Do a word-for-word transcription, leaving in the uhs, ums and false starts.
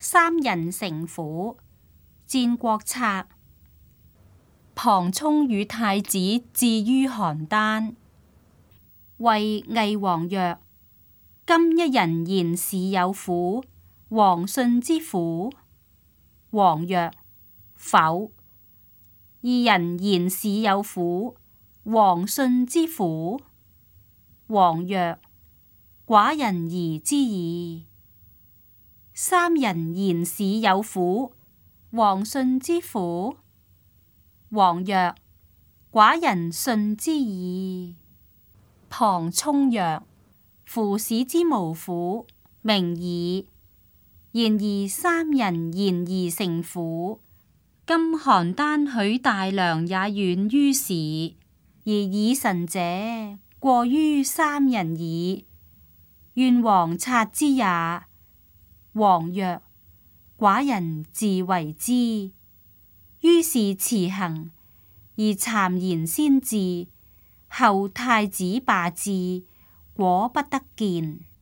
三人成虎。戰國策。龐沖與太子至於邯鄲，謂魏王曰：今一人言市有虎，王信之乎？王曰：否。二人言市有虎，王信之乎？王曰：寡人疑之矣。三人言市有虎，王信之乎？王曰：寡人信之矣。龐沖曰：夫市之無虎，明矣。然而三人言而成虎，今邯鄲許大梁也遠於市，而以臣者過於三人矣。願王察之也。王曰：寡人自為之。於是辭行，而讒言先至。後太子罷至，果不得見。